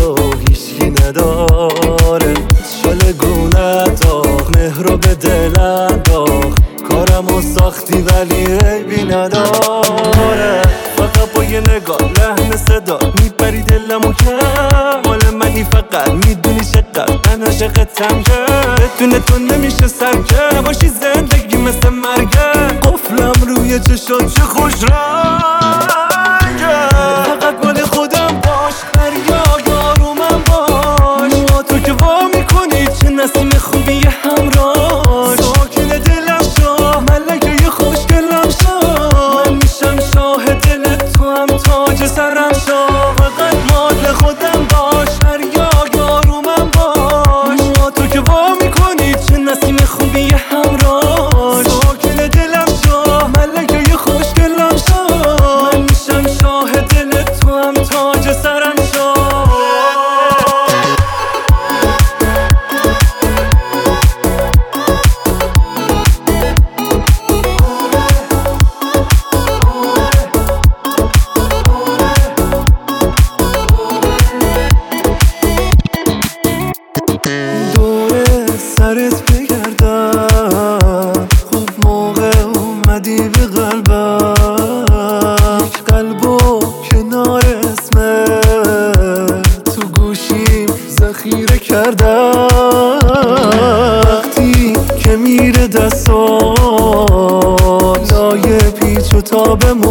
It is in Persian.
هیچکی نداره، شلگونه داغ مهرو به دل انداخت، کارمو ساختی ولی عیبی نداره. فقط با یه نگاه لحن صدا میبری دلمو کرد، مال منی فقط میدونی چقدر من عاشقتم که بدون تو نمیشه سرکه، باشی زندگی مثل مرگه، قفلم روی چشات چه خوش رنگه. فقط مال خودم باش، فریاد یارو من باش، ما تو که وا میکنی چه نسیم خوبی همراش، ساکن دلم شو ملکه خوشگلم شو، من میشم شاه دل تو هم تاج سرم شو. فقط مال خودم باش، فریاد یارو من باش، ما تو که وا میکنی چه نسیم خوبی همراش، ساکن دلم شو ملکه خوشگلم شو، من میشم شاه دل تو هم تاج سرم شو. سرت بگردم خوب موقع اومدی به قلبم، یک قلبو کنار اسمت تو گوشیم ذخیره کردم، وقتی که میره دستات لایه پیچ و تاب